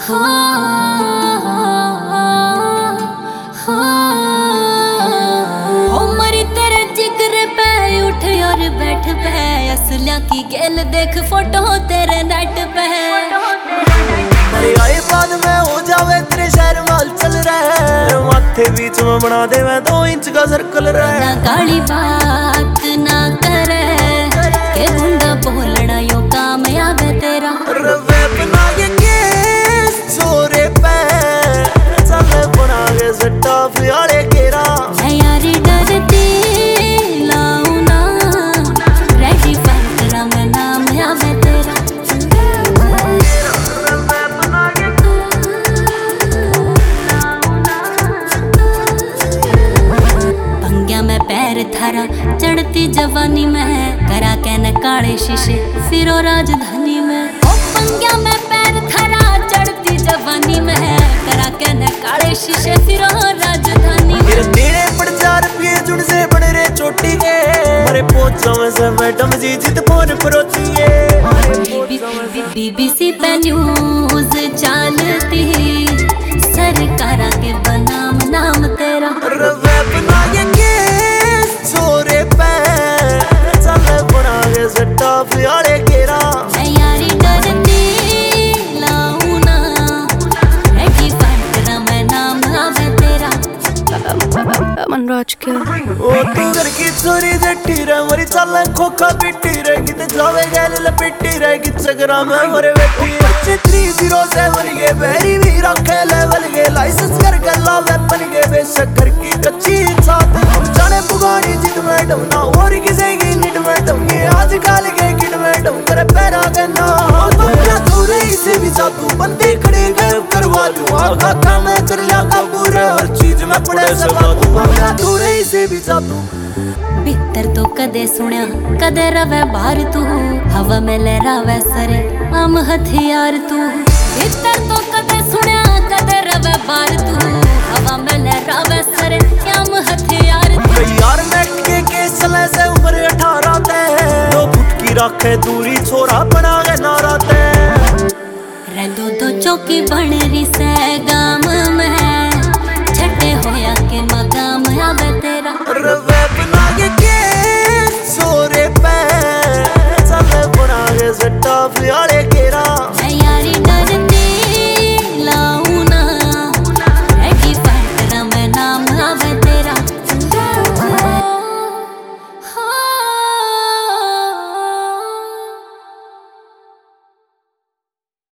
मरी तेरे जिक्र पे उठ और बैठ पे असलिया की गेल देख फोटो तेरे नेट पे मेरी आई बाद में हो जावे तेरे शहर माल चल रहा है माथे बीच में बना दे मैं 2 इंच का सर्कल रहा ना काली बात ना करे के गुंडा बोलना यो काम आवे तेरा रवे बना के छोरे पे चल बना के सट्टा फियाले केरा मैं यारी डरती लाऊं ना रेडी फाइट तेरा मैं नाम आवे तेरा पंग्या में पैर थारा चढ़ती जवानी में करा के न काले शीशे फिरो राजधानी में ओ पंग्या में पैर थारा चढ़ती जवानी में करा के न काले शीशे फिरो राजधानी में मेरे तेरे पड़ 4 रुपये जुड़ से बन रे चोटी के मेरे पोचों में से मैडम जी जित फोन परोती है बीबीसी पे न्यूज चलती सरकारा के बनाम नाम तेरा रवे बना के छोरे पे चल बना के सट्टा फियाले केरा मैं यारी डरती लाऊं ना रेडी फाइट तेरा मैं नाम आवे तेरा मनराज के ओ तू घर की चोरी जट्टी रे मरी चल खोखा पिट्टी रे किते जावे गैल लपेटी रे कि चगरा में मरे बैठी 307 के बेरी भी रखे लेवल के लाइसेंस कर गला वेपन के बेशक्कर की कच्ची साथ हम जाने पुगानी जित मैडम ना और किसे की निट मैडम ये आजकल के किड मैडम करे पैरा गन्ना थोड़े से भी जातू बंदे खड़े गए करवा दूं आका मैं कर लिया काबू रे हर चीज में पड़े सब थोड़े से भी जातू भीतर तो कदे सुनिया कदे रवे बाहर तू हवा में लहरावे सरे आम हथियार तू भीतर तो कदे सुनिया कदे रवे बाहर तू हवा में लहरावे सरे आम हथियार तू यार नेट के केस चले से उम्र 18 ते 2 फुट की रखे दूरी छोरा बना के नारा ते रंदो तो चौकी बन रही से गाम में छटे होया के मकाम आवे तेरा रवे बना के छोरे पे चल बना के सट्टा फियाले